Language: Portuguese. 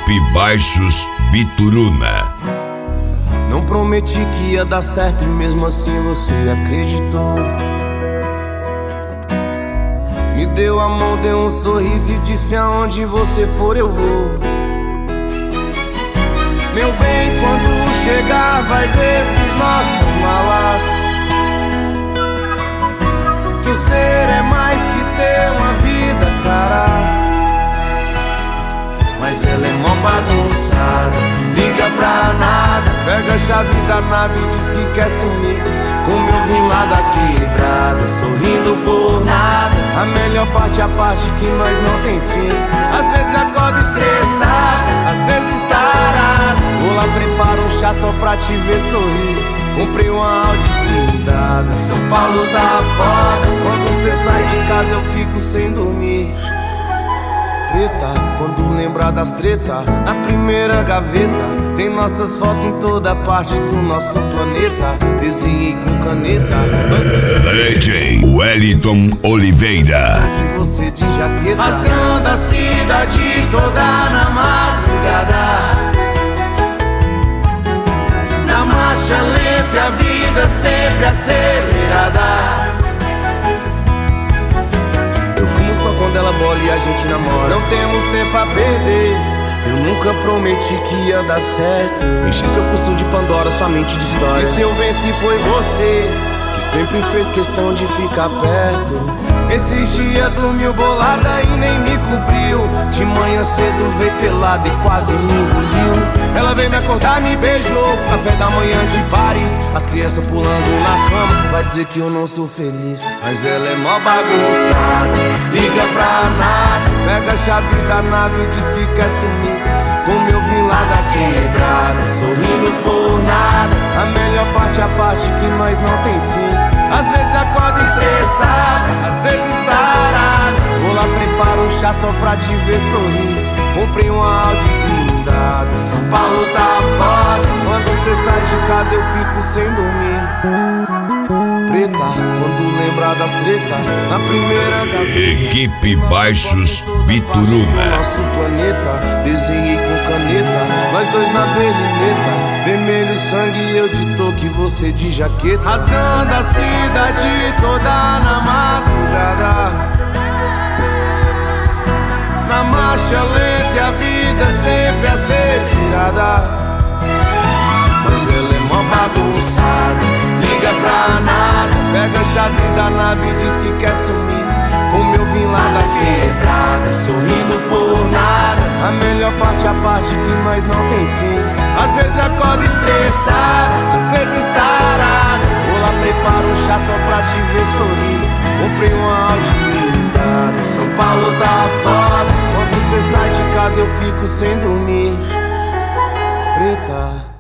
Equipe Baixos Bituruna. Não prometi que ia dar certo e mesmo assim você acreditou. Me deu a mão, deu um sorriso e disse: aonde você for eu vou. Meu bem, quando chegar vai ver, fiz nossas malas. Que o ser é mais que ter uma vida, cara. Mas ela é mó bagunçada, liga pra nada. Pega a chave da nave e diz que quer sumir. Como eu vim lá da quebrada, sorrindo por nada. A melhor parte é a parte que nós não tem fim. Às vezes acordo estressado, às vezes tarado. Vou lá, preparo um chá só pra te ver sorrir. Comprei uma Audi blindada. São Paulo tá foda, quando cê sai de casa eu fico sem dormir. Preta, quando lembrar das treta, na primeira gaveta tem nossas fotos em toda parte do nosso planeta. Desenhei com caneta DJ Wellington Oliveira. Que você de jaqueta, rasgando a cidade toda na madrugada. Na marcha lenta e a vida sempre acelerada. Quando ela bola e a gente namora, não temos tempo a perder. Eu nunca prometi que ia dar certo. Enchi seu pulso de Pandora, sua mente destrói. E se eu venci foi você, que sempre fez questão de ficar perto. Esses dias dormiu bolada e nem me cobriu. De manhã cedo veio pelada e quase me engoliu. Ela veio me acordar, me beijou, café da manhã de Paris. As crianças pulando na cama, vai dizer que eu não sou feliz. Mas ela é mó bagunçada, liga pra nada. Pega a chave da nave e diz que quer sumir. Como eu vim lá da quebrada, sorrindo por nada. A melhor parte é a parte que nós não tem fim. Às vezes acordo estressado, às vezes tarado. Vou lá, preparo um chá só pra te ver sorrir. Comprei uma Audi blindada. São Paulo tá foda, quando cê sai de casa eu fico sem dormir. Preta, quando lembrar das treta, na primeira gaveta. Equipe Baixos Bituruna. Nosso planeta, desenhei com caneta. Nós dois na belineta. Vermelho sangue e eu de toque, você de jaqueta. Rasgando a cidade toda na madrugada. Na marcha lenta e a vida sempre acelerada. Mas ela é mó bagunçada, liga pra nada. Pega a chave da nave e diz que quer sumir. Como eu vim lá da quebrada, sorrindo por nada. A melhor parte é a parte que nós não tem fim. Às vezes acordo estressado, às vezes tarado. Vou lá, preparo um chá só pra te ver sorrir. Comprei uma Audi blindada. São Paulo tá foda, quando cê sai de casa eu fico sem dormir. Preta.